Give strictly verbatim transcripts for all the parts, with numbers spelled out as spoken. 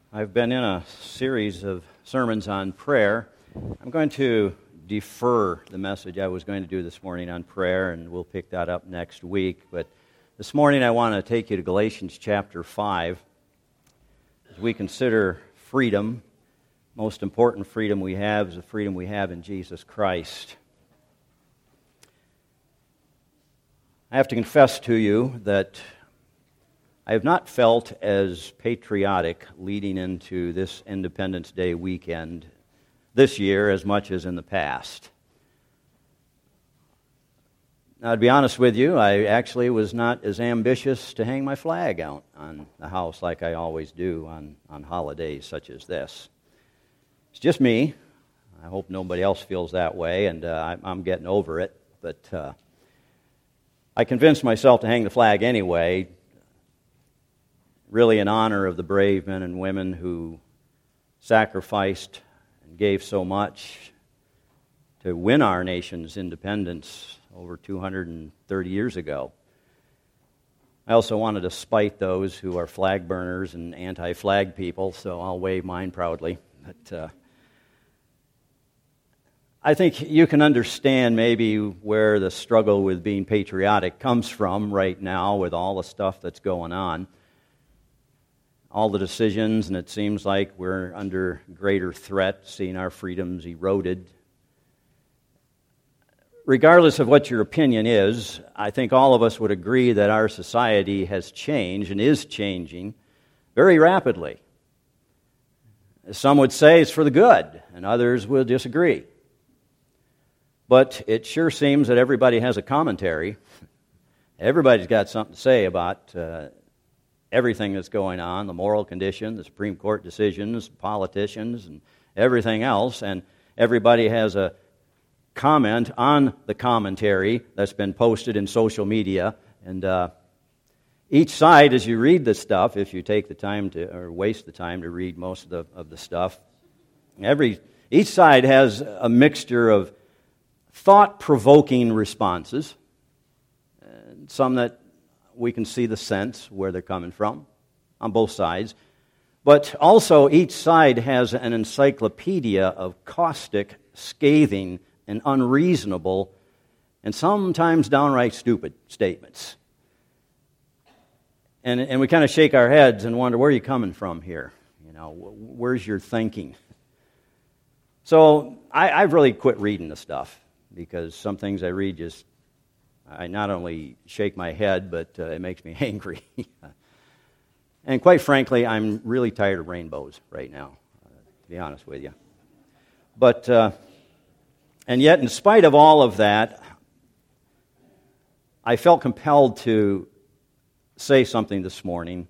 I've been in a series of sermons on prayer. I'm going to defer the message I was going to do this morning on prayer, and we'll pick that up next week. But this morning I want to take you to Galatians chapter five as we consider freedom. Most important freedom we have is the freedom we have in Jesus Christ. I have to confess to you that I have not felt as patriotic leading into this Independence Day weekend this year as much as in the past. Now, to be honest with you, I actually was not as ambitious to hang my flag out on the house like I always do on, on holidays such as this. It's just me. I hope nobody else feels that way, and uh, I'm getting over it. But uh, I convinced myself to hang the flag anyway, really in honor of the brave men and women who sacrificed and gave so much to win our nation's independence over two hundred thirty years ago. I also wanted to spite those who are flag burners and anti-flag people, so I'll wave mine proudly. But uh, I think you can understand maybe where the struggle with being patriotic comes from right now with all the stuff that's going on. All the decisions, and it seems like we're under greater threat, seeing our freedoms eroded. Regardless of what your opinion is, I think all of us would agree that our society has changed and is changing very rapidly. Some would say it's for the good, and others will disagree. But it sure seems that everybody has a commentary. Everybody's got something to say about uh, everything that's going on, the moral condition, the Supreme Court decisions, politicians, and everything else. And everybody has a comment on the commentary that's been posted in social media. And uh, each side, as you read the stuff, if you take the time to, or waste the time to read most of the, of the stuff, every each side has a mixture of thought-provoking responses, and some that we can see the sense where they're coming from on both sides. But also each side has an encyclopedia of caustic, scathing, and unreasonable, and sometimes downright stupid statements. And, and we kind of shake our heads and wonder, where are you coming from here? You know, where's your thinking? So I, I've really quit reading the stuff, because some things I read just I not only shake my head, but uh, it makes me angry. And quite frankly, I'm really tired of rainbows right now, uh, to be honest with you. But, uh, and yet, in spite of all of that, I felt compelled to say something this morning,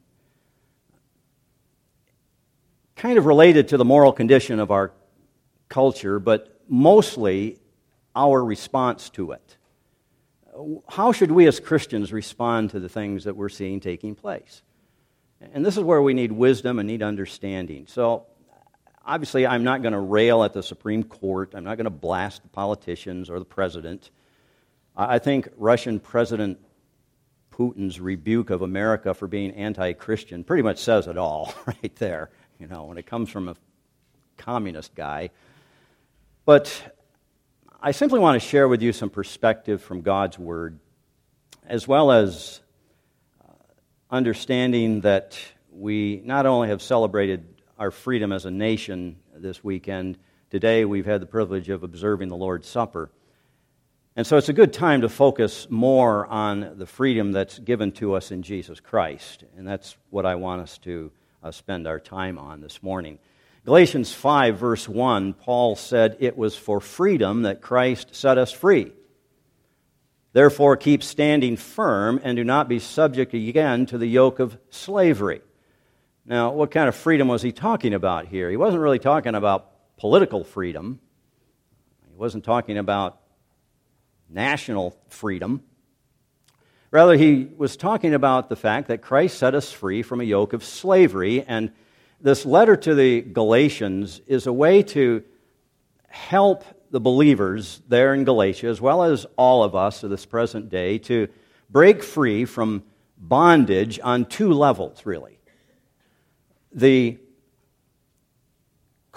kind of related to the moral condition of our culture, but mostly our response to it. How should we as Christians respond to the things that we're seeing taking place? And this is where we need wisdom and need understanding. So, obviously, I'm not going to rail at the Supreme Court. I'm not going to blast the politicians or the president. I think Russian President Putin's rebuke of America for being anti-Christian pretty much says it all right there, you know, when it comes from a communist guy. But I simply want to share with you some perspective from God's Word, as well as uh, understanding that we not only have celebrated our freedom as a nation this weekend, today we've had the privilege of observing the Lord's Supper. And so it's a good time to focus more on the freedom that's given to us in Jesus Christ. And that's what I want us to uh, spend our time on this morning. Galatians five, verse one, Paul said, "It was for freedom that Christ set us free. Therefore keep standing firm and do not be subject again to the yoke of slavery." Now, what kind of freedom was he talking about here? He wasn't really talking about political freedom. He wasn't talking about national freedom. Rather, he was talking about the fact that Christ set us free from a yoke of slavery. And this letter to the Galatians is a way to help the believers there in Galatia, as well as all of us of this present day, to break free from bondage on two levels, really. The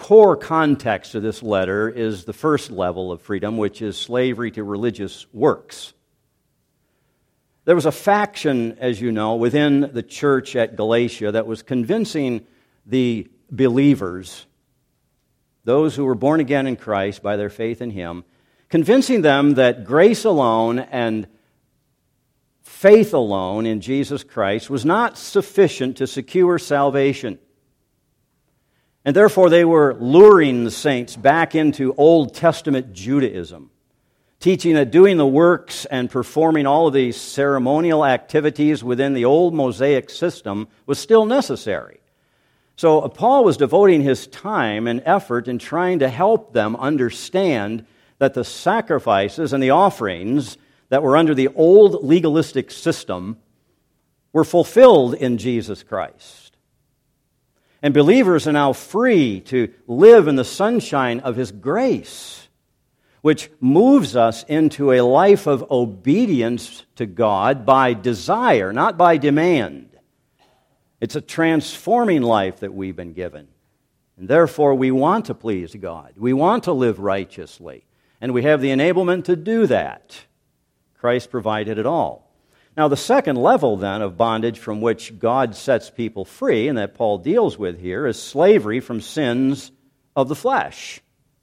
core context of this letter is the first level of freedom, which is slavery to religious works. There was a faction, as you know, within the church at Galatia that was convincing the believers, those who were born again in Christ by their faith in Him, convincing them that grace alone and faith alone in Jesus Christ was not sufficient to secure salvation. And therefore they were luring the saints back into Old Testament Judaism, teaching that doing the works and performing all of these ceremonial activities within the old Mosaic system was still necessary. So Paul was devoting his time and effort in trying to help them understand that the sacrifices and the offerings that were under the old legalistic system were fulfilled in Jesus Christ. And believers are now free to live in the sunshine of His grace, which moves us into a life of obedience to God by desire, not by demand. It's a transforming life that we've been given. And therefore, we want to please God. We want to live righteously. And we have the enablement to do that. Christ provided it all. Now, the second level, then, of bondage from which God sets people free, and that Paul deals with here, is slavery from sins of the flesh.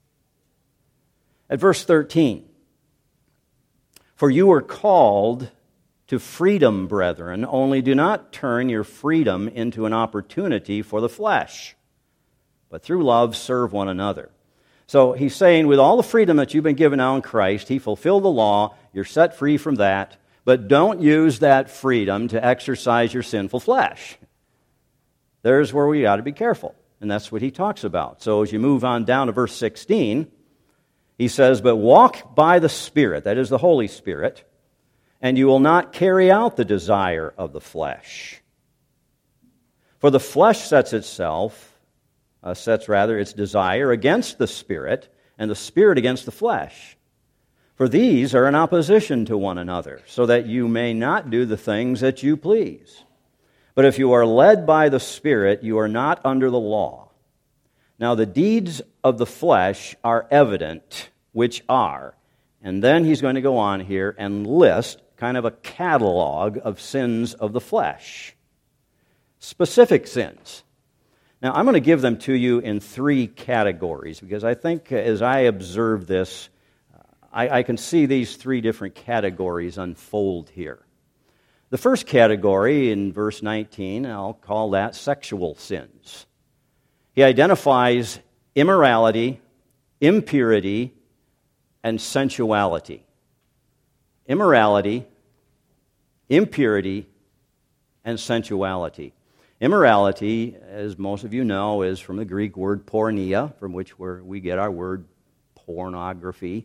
At verse thirteen, "For you were called to freedom, brethren, only do not turn your freedom into an opportunity for the flesh, but through love serve one another." So he's saying, with all the freedom that you've been given now in Christ, He fulfilled the law, you're set free from that, but don't use that freedom to exercise your sinful flesh. There's where we ought to be careful, and that's what he talks about. So as you move on down to verse sixteen, he says, "But walk by the Spirit," that is the Holy Spirit, "and you will not carry out the desire of the flesh. For the flesh sets itself, uh, sets rather its desire against the Spirit, and the Spirit against the flesh. For these are in opposition to one another, so that you may not do the things that you please. But if you are led by the Spirit, you are not under the law. Now the deeds of the flesh are evident, which are," and then he's going to go on here and list kind of a catalog of sins of the flesh. Specific sins. Now, I'm going to give them to you in three categories, because I think as I observe this, I, I can see these three different categories unfold here. The first category in verse nineteen, I'll call that sexual sins. He identifies immorality, impurity, and sensuality. Immorality, impurity, and sensuality. Immorality, as most of you know, is from the Greek word porneia, from which we're, we get our word pornography.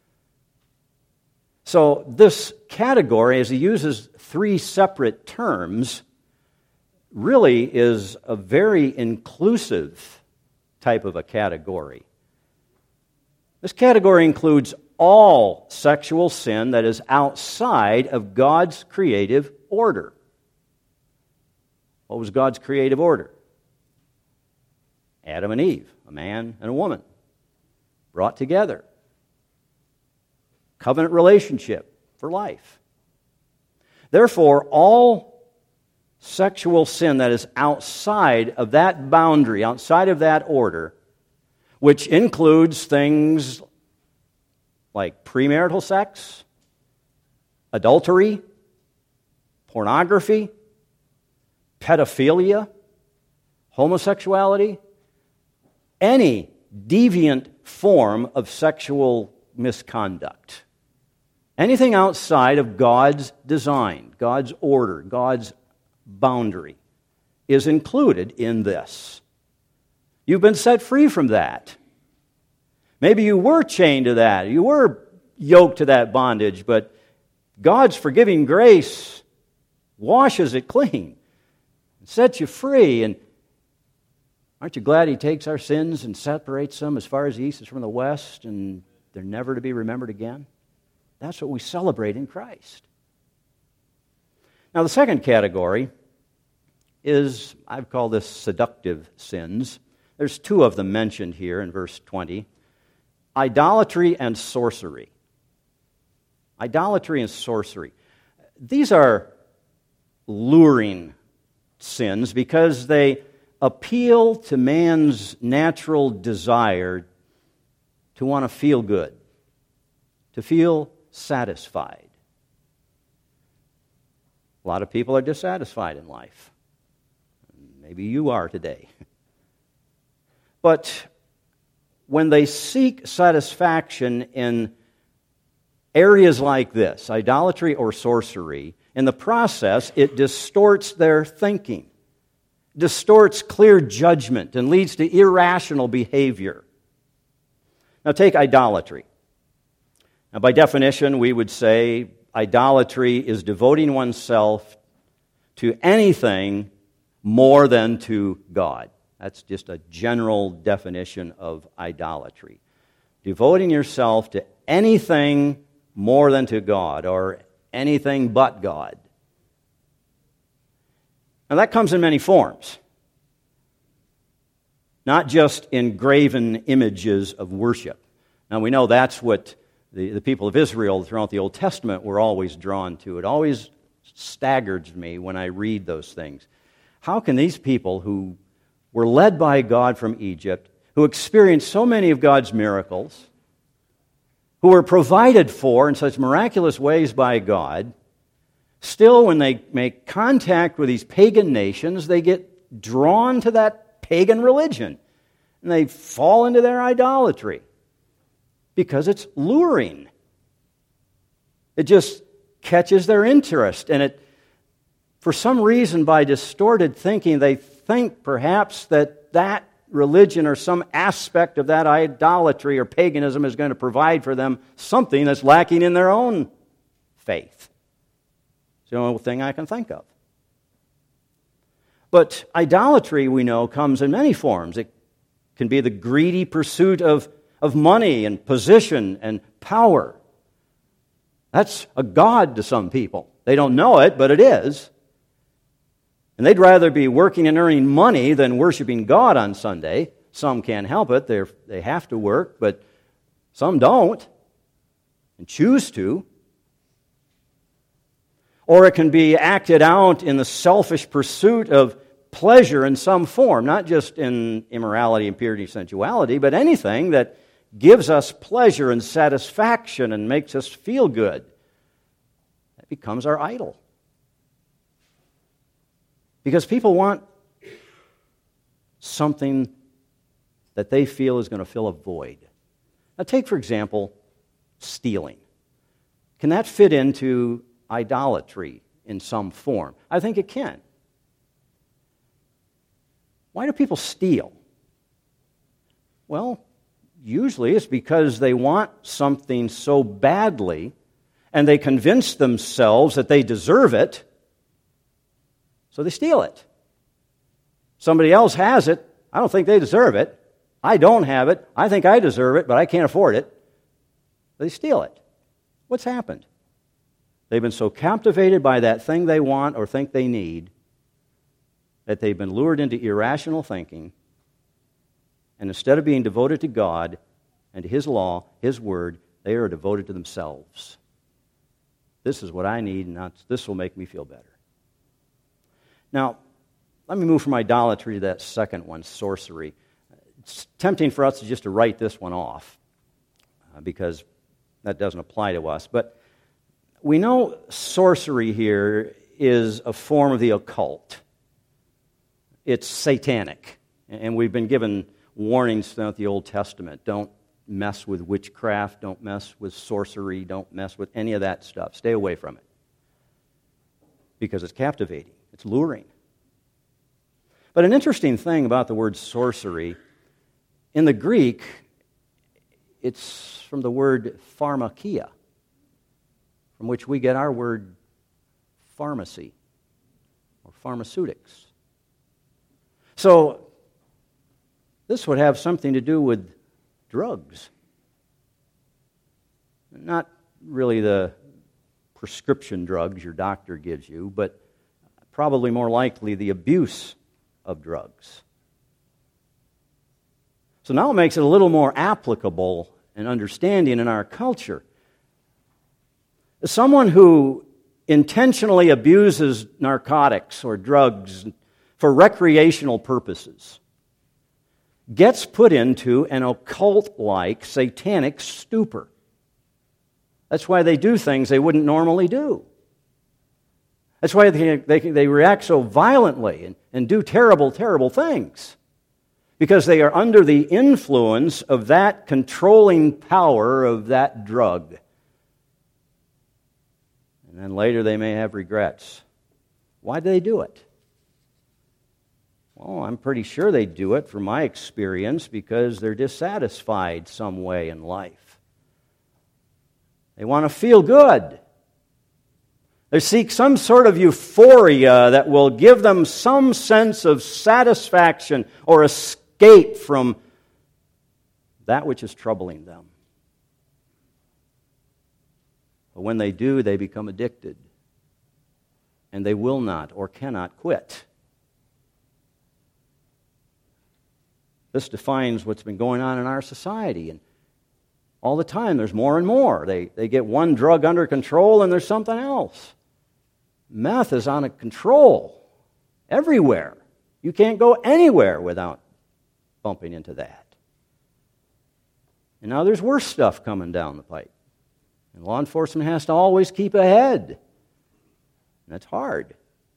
So this category, as he uses three separate terms, really is a very inclusive type of a category. This category includes all sexual sin that is outside of God's creative order. What was God's creative order? Adam and Eve, a man and a woman, brought together. Covenant relationship for life. Therefore, all sexual sin that is outside of that boundary, outside of that order, which includes things like premarital sex, adultery, pornography, pedophilia, homosexuality, any deviant form of sexual misconduct. Anything outside of God's design, God's order, God's boundary is included in this. You've been set free from that. Maybe you were chained to that. You were yoked to that bondage, but God's forgiving grace washes it clean and sets you free. And aren't you glad He takes our sins and separates them as far as the east is from the west, and they're never to be remembered again? That's what we celebrate in Christ. Now, the second category is, I've called this seductive sins. There's two of them mentioned here in verse twenty. Idolatry and sorcery. Idolatry and sorcery. These are luring sins because they appeal to man's natural desire to want to feel good, to feel satisfied. A lot of people are dissatisfied in life. Maybe you are today. But when they seek satisfaction in areas like this, idolatry or sorcery, in the process, it distorts their thinking, distorts clear judgment, and leads to irrational behavior. Now take idolatry. Now by definition, we would say idolatry is devoting oneself to anything more than to God. That's just a general definition of idolatry. Devoting yourself to anything more than to God, or anything but God. Now that comes in many forms. Not just in graven images of worship. Now we know that's what the, the people of Israel throughout the Old Testament were always drawn to. It always staggers me when I read those things. How can these people who were led by God from Egypt, who experienced so many of God's miracles, who were provided for in such miraculous ways by God, still when they make contact with these pagan nations, they get drawn to that pagan religion, and they fall into their idolatry because it's luring. It just catches their interest, and it, for some reason, by distorted thinking, they think perhaps that that religion or some aspect of that idolatry or paganism is going to provide for them something that's lacking in their own faith. It's the only thing I can think of. But idolatry, we know, comes in many forms. It can be the greedy pursuit of, of money and position and power. That's a god to some people. They don't know it, but it is. And they'd rather be working and earning money than worshiping God on Sunday. Some can't help it. They're, they have to work, but some don't and choose to. Or it can be acted out in the selfish pursuit of pleasure in some form, not just in immorality, impurity, sensuality, but anything that gives us pleasure and satisfaction and makes us feel good. That becomes our idol. Because people want something that they feel is going to fill a void. Now take, for example, stealing. Can that fit into idolatry in some form? I think it can. Why do people steal? Well, usually it's because they want something so badly, and they convince themselves that they deserve it, so they steal it. Somebody else has it. I don't think they deserve it. I don't have it. I think I deserve it, but I can't afford it. They steal it. What's happened? They've been so captivated by that thing they want or think they need that they've been lured into irrational thinking, and instead of being devoted to God and to His law, His word, they are devoted to themselves. This is what I need, and this will make me feel better. Now, let me move from idolatry to that second one, sorcery. It's tempting for us to just to write this one off uh, because that doesn't apply to us. But we know sorcery here is a form of the occult. It's satanic. And we've been given warnings throughout the Old Testament. Don't mess with witchcraft. Don't mess with sorcery. Don't mess with any of that stuff. Stay away from it. Because it's captivating. It's luring. But an interesting thing about the word sorcery, in the Greek, it's from the word pharmakia, from which we get our word pharmacy or pharmaceutics. So, this would have something to do with drugs. Not really the prescription drugs your doctor gives you, but probably more likely the abuse of drugs. So now it makes it a little more applicable and understanding in our culture. Someone who intentionally abuses narcotics or drugs for recreational purposes gets put into an occult-like satanic stupor. That's why they do things they wouldn't normally do. That's why they, they, they react so violently and, and do terrible, terrible things. Because they are under the influence of that controlling power of that drug. And then later they may have regrets. Why do they do it? Well, I'm pretty sure they do it, from my experience, because they're dissatisfied some way in life. They want to feel good. They seek some sort of euphoria that will give them some sense of satisfaction or escape from that which is troubling them. But when they do, they become addicted. And they will not or cannot quit. This defines what's been going on in our society. And all the time, there's more and more. They, they get one drug under control and there's something else. Meth is on a control everywhere. You can't go anywhere without bumping into that. And now there's worse stuff coming down the pipe. And law enforcement has to always keep ahead. And that's hard.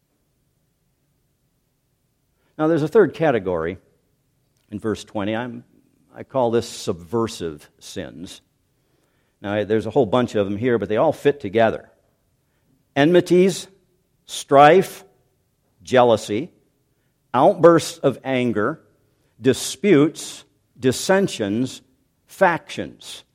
Now there's a third category in verse twenty. I'm, I call this subversive sins. Now there's a whole bunch of them here, but they all fit together. Enmities, strife, jealousy, outbursts of anger, disputes, dissensions, factions.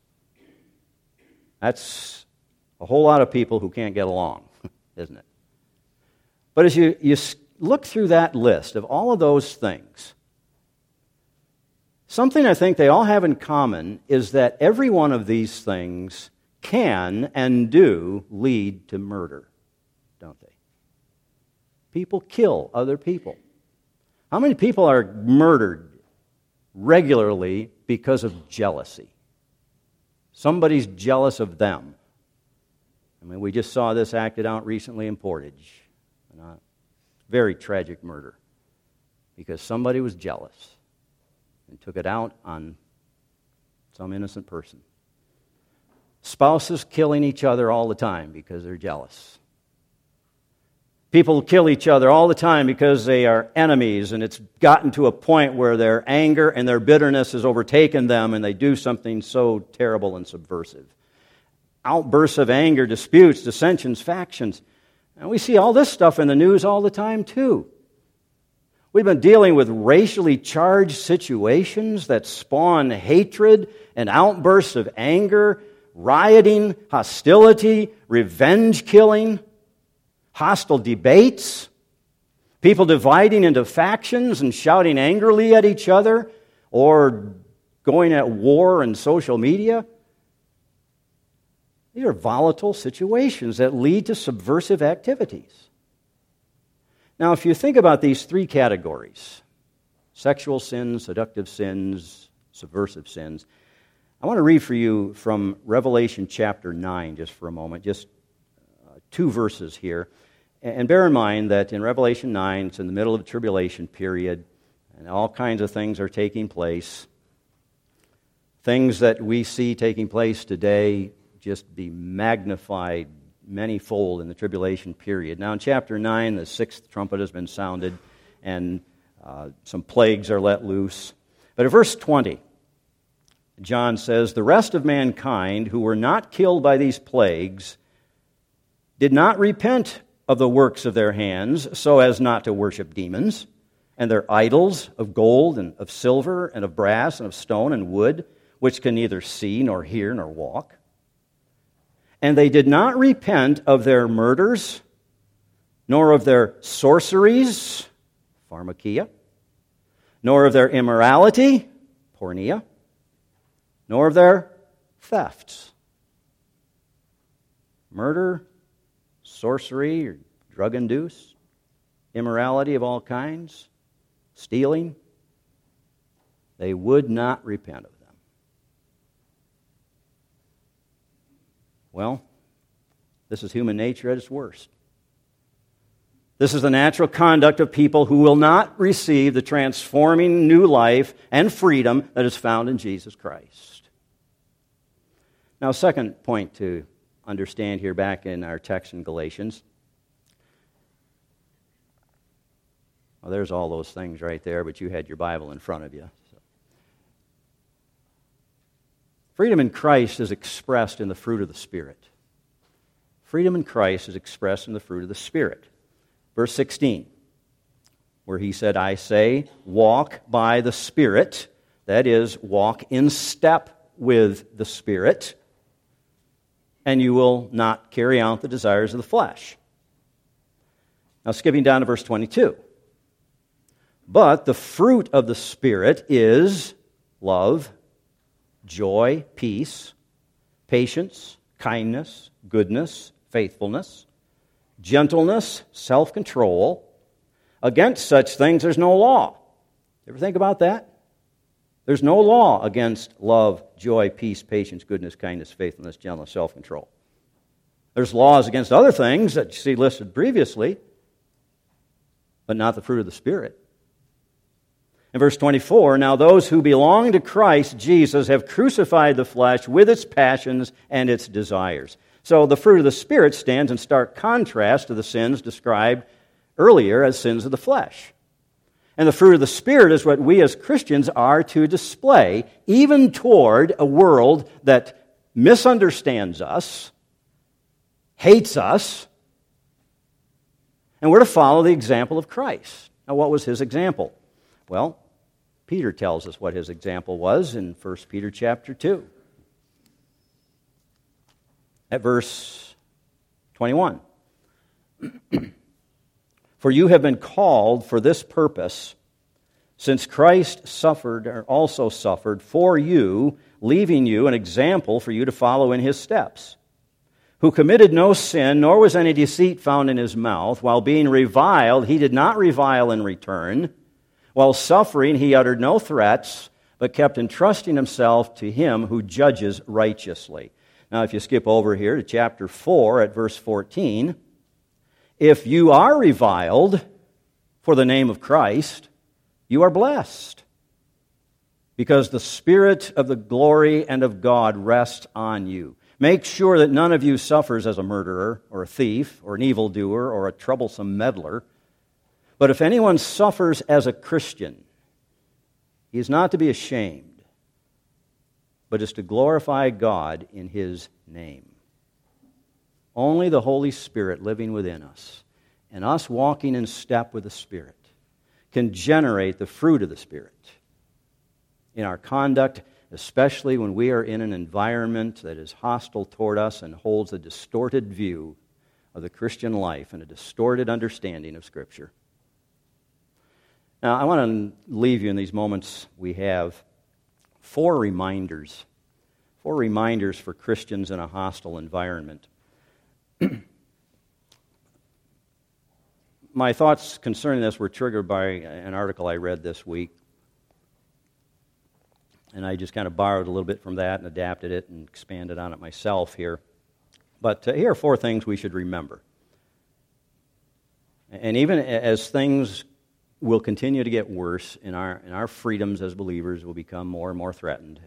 That's a whole lot of people who can't get along, isn't it? But as you, you look through that list of all of those things, something I think they all have in common is that every one of these things can and do lead to murder, don't they? People kill other people. How many people are murdered regularly because of jealousy? Somebody's jealous of them. I mean, we just saw this acted out recently in Portage. A very tragic murder. Because somebody was jealous and took it out on some innocent person. Spouses killing each other all the time because they're jealous. People kill each other all the time because they are enemies, and it's gotten to a point where their anger and their bitterness has overtaken them, and they do something so terrible and subversive. Outbursts of anger, disputes, dissensions, factions. And we see all this stuff in the news all the time, too. We've been dealing with racially charged situations that spawn hatred and outbursts of anger, rioting, hostility, revenge killing, hostile debates, people dividing into factions and shouting angrily at each other, or going at war in social media. These are volatile situations that lead to subversive activities. Now, if you think about these three categories, sexual sins, seductive sins, subversive sins, I want to read for you from Revelation chapter nine just for a moment, just uh, two verses here. And bear in mind that in Revelation nine, it's in the middle of the tribulation period, and all kinds of things are taking place. Things that we see taking place today just be magnified manyfold in the tribulation period. Now in chapter nine, the sixth trumpet has been sounded, and uh, some plagues are let loose. But at verse twenty, John says, "The rest of mankind who were not killed by these plagues did not repent of the works of their hands, so as not to worship demons, and their idols of gold and of silver and of brass and of stone and wood, which can neither see nor hear nor walk. And they did not repent of their murders, nor of their sorceries, pharmakia, nor of their immorality, porneia, nor of their thefts." Murder, sorcery, or drug-induced, immorality of all kinds, stealing. They would not repent of them. Well, this is human nature at its worst. This is the natural conduct of people who will not receive the transforming new life and freedom that is found in Jesus Christ. Now, second point to understand here back in our text in Galatians. Well, there's all those things right there, but you had your Bible in front of you. So. Freedom in Christ is expressed in the fruit of the Spirit. Freedom in Christ is expressed in the fruit of the Spirit. Verse sixteen, where he said, I say, walk by the Spirit, that is, walk in step with the Spirit, and you will not carry out the desires of the flesh. Now, skipping down to verse twenty-two. But the fruit of the Spirit is love, joy, peace, patience, kindness, goodness, faithfulness, gentleness, self-control. Against such things there's no law. Ever think about that? There's no law against love, joy, peace, patience, goodness, kindness, faithfulness, gentleness, self-control. There's laws against other things that you see listed previously, but not the fruit of the Spirit. In verse twenty-four, now those who belong to Christ Jesus have crucified the flesh with its passions and its desires. So the fruit of the Spirit stands in stark contrast to the sins described earlier as sins of the flesh. And the fruit of the Spirit is what we as Christians are to display, even toward a world that misunderstands us, hates us, and we're to follow the example of Christ. Now, what was his example? Well, Peter tells us what his example was in First Peter chapter two. At verse twenty-one. For you have been called for this purpose, since Christ suffered, or also suffered for you, leaving you an example for you to follow in his steps, who committed no sin, nor was any deceit found in his mouth. While being reviled, he did not revile in return. While suffering, he uttered no threats, but kept entrusting himself to him who judges righteously. Now, if you skip over here to chapter four at verse fourteen, if you are reviled for the name of Christ, you are blessed, because the Spirit of the glory and of God rests on you. Make sure that none of you suffers as a murderer, or a thief, or an evildoer, or a troublesome meddler. But if anyone suffers as a Christian, he is not to be ashamed, but is to glorify God in his name. Only the Holy Spirit living within us, and us walking in step with the Spirit, can generate the fruit of the Spirit in our conduct, especially when we are in an environment that is hostile toward us and holds a distorted view of the Christian life and a distorted understanding of Scripture. Now, I want to leave you in these moments we have four reminders, four reminders for Christians in a hostile environment. My thoughts concerning this were triggered by an article I read this week, and I just kind of borrowed a little bit from that and adapted it and expanded on it myself here. But uh, here are four things we should remember. And even as things will continue to get worse, and our, and our freedoms as believers will become more and more threatened,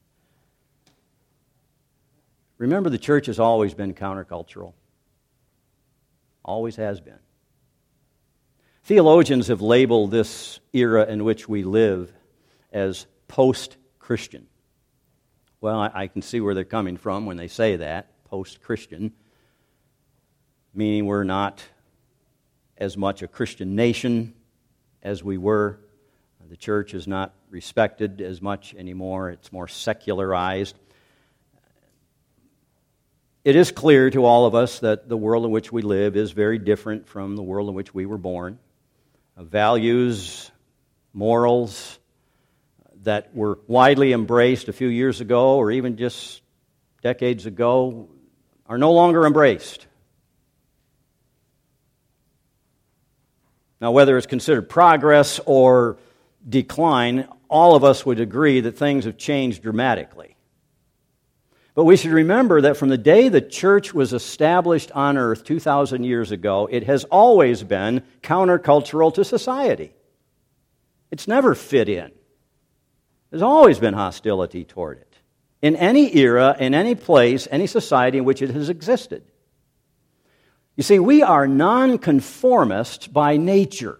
remember, the church has always been countercultural. Always has been. Theologians have labeled this era in which we live as post-Christian. Well, I, I can see where they're coming from when they say that, post-Christian, meaning we're not as much a Christian nation as we were. The church is not respected as much anymore. It's more secularized. It is clear to all of us that the world in which we live is very different from the world in which we were born. Values, morals that were widely embraced a few years ago or even just decades ago are no longer embraced. Now, whether it's considered progress or decline, all of us would agree that things have changed dramatically. But we should remember that from the day the church was established on earth two thousand years ago, it has always been countercultural to society. It's never fit in. There's always been hostility toward it. In any era, in any place, any society in which it has existed. You see, we are nonconformists by nature.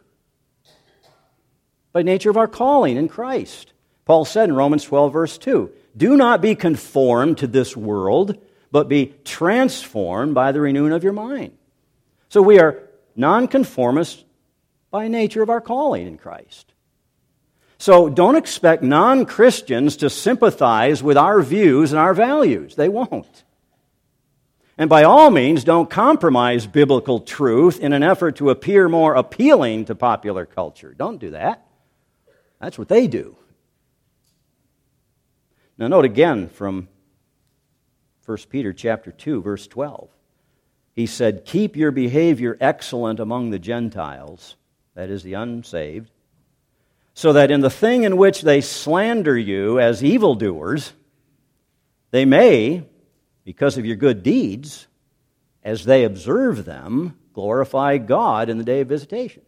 By nature of our calling in Christ. Paul said in Romans twelve, verse two, "Do not be conformed to this world, but be transformed by the renewing of your mind." So we are nonconformists by nature of our calling in Christ. So don't expect non-Christians to sympathize with our views and our values. They won't. And by all means, don't compromise biblical truth in an effort to appear more appealing to popular culture. Don't do that. That's what they do. Now note again from First Peter chapter two, verse twelve. He said, "Keep your behavior excellent among the Gentiles," that is, the unsaved, "so that in the thing in which they slander you as evildoers, they may, because of your good deeds, as they observe them, glorify God in the day of visitation."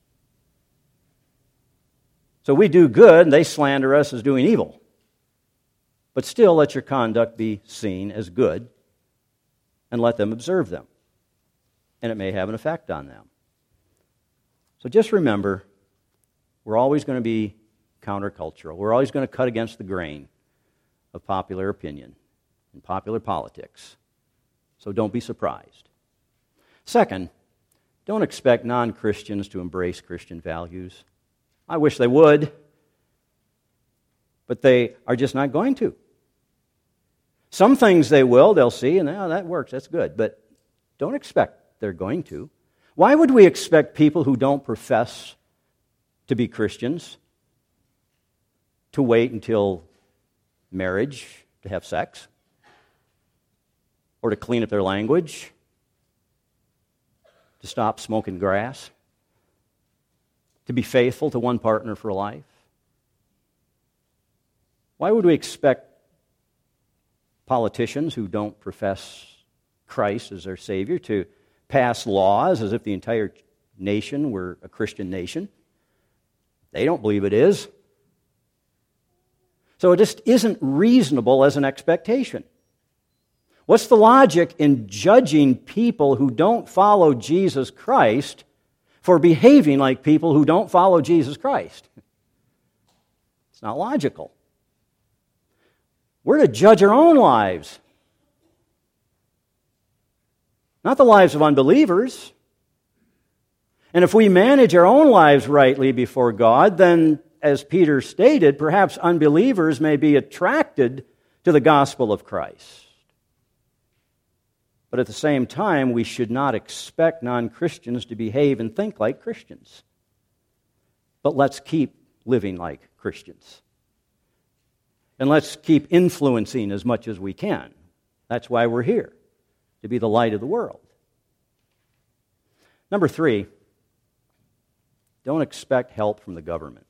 So we do good, and they slander us as doing evil. But still let your conduct be seen as good, and let them observe them. And it may have an effect on them. So just remember, we're always going to be countercultural. We're always going to cut against the grain of popular opinion and popular politics. So don't be surprised. Second, don't expect non-Christians to embrace Christian values. I wish they would, but they are just not going to. Some things they will, they'll see, and oh, that works, that's good. But don't expect they're going to. Why would we expect people who don't profess to be Christians to wait until marriage to have sex? Or to clean up their language? To stop smoking grass? To be faithful to one partner for life? Why would we expect politicians who don't profess Christ as their Savior to pass laws as if the entire nation were a Christian nation? They don't believe it is. So it just isn't reasonable as an expectation. What's the logic in judging people who don't follow Jesus Christ for behaving like people who don't follow Jesus Christ? It's not logical. We're to judge our own lives, not the lives of unbelievers. And if we manage our own lives rightly before God, then, as Peter stated, perhaps unbelievers may be attracted to the gospel of Christ. But at the same time, we should not expect non-Christians to behave and think like Christians. But let's keep living like Christians. And let's keep influencing as much as we can. That's why we're here, to be the light of the world. Number three, don't expect help from the government.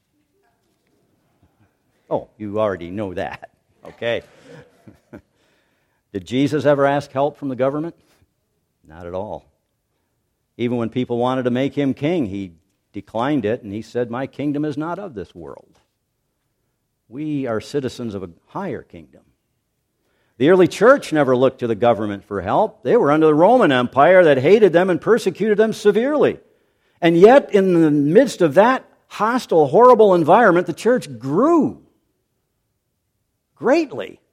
Oh, you already know that. Okay. Did Jesus ever ask help from the government? Not at all. Even when people wanted to make him king, he declined it, and he said, "My kingdom is not of this world." We are citizens of a higher kingdom. The early church never looked to the government for help. They were under the Roman Empire that hated them and persecuted them severely. And yet, in the midst of that hostile, horrible environment, the church grew greatly.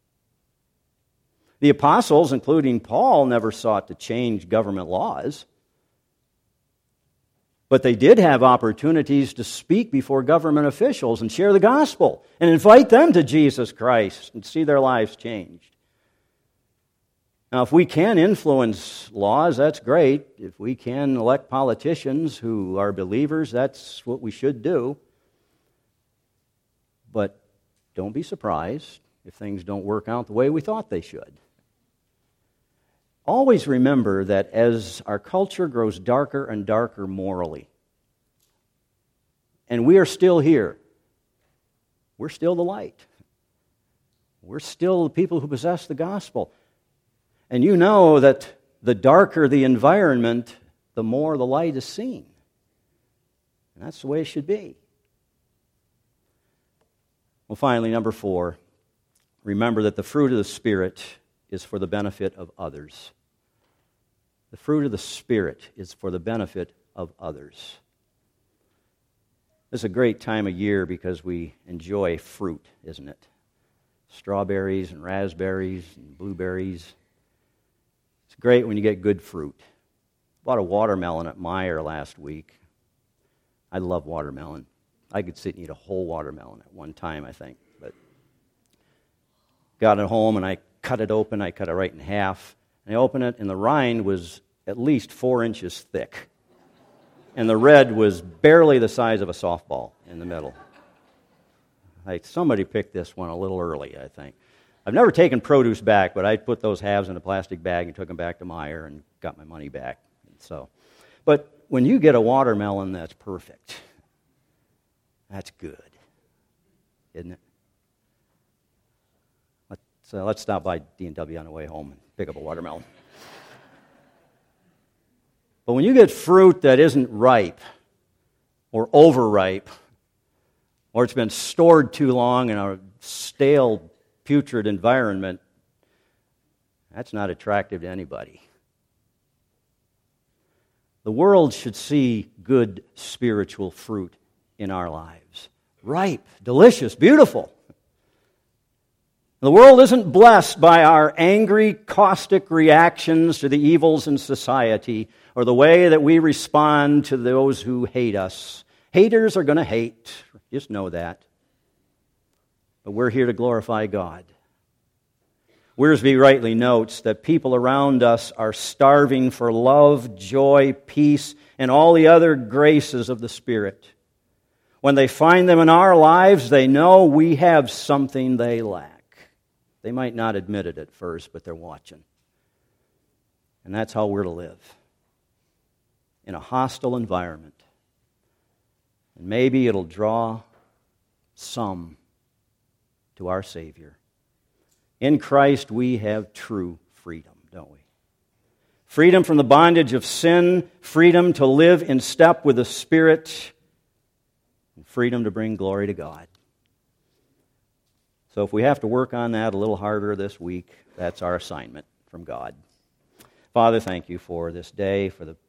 The apostles, including Paul, never sought to change government laws. But they did have opportunities to speak before government officials and share the gospel and invite them to Jesus Christ and see their lives changed. Now, if we can influence laws, that's great. If we can elect politicians who are believers, that's what we should do. But don't be surprised if things don't work out the way we thought they should. Always remember that as our culture grows darker and darker morally, and we are still here, we're still the light. We're still the people who possess the gospel. And you know that the darker the environment, the more the light is seen. And that's the way it should be. Well, finally, number four, remember that the fruit of the Spirit is for the benefit of others. The fruit of the Spirit is for the benefit of others. This is a great time of year because we enjoy fruit, isn't it? Strawberries and raspberries and blueberries. It's great when you get good fruit. Bought a watermelon at Meijer last week. I love watermelon. I could sit and eat a whole watermelon at one time, I think. But got it home and I cut it open. I cut it right in half. And I opened it and the rind was at least four inches thick. And the red was barely the size of a softball in the middle. Like somebody picked this one a little early, I think. I've never taken produce back, but I put those halves in a plastic bag and took them back to Meijer and got my money back. So, but when you get a watermelon that's perfect, that's good, isn't it? Let's, uh, let's stop by D and W on the way home and pick up a watermelon. But when you get fruit that isn't ripe or overripe, or it's been stored too long in a stale, putrid environment, that's not attractive to anybody. The world should see good spiritual fruit in our lives. Ripe, delicious, beautiful. The world isn't blessed by our angry, caustic reactions to the evils in society or the way that we respond to those who hate us. Haters are going to hate. Just know that. But we're here to glorify God. Wiersbe rightly notes that people around us are starving for love, joy, peace, and all the other graces of the Spirit. When they find them in our lives, they know we have something they lack. They might not admit it at first, but they're watching. And that's how we're to live. In a hostile environment. And maybe it'll draw some to our Savior. In Christ we have true freedom, don't we? Freedom from the bondage of sin, freedom to live in step with the Spirit, and freedom to bring glory to God. So if we have to work on that a little harder this week, that's our assignment from God. Father, thank you for this day, for the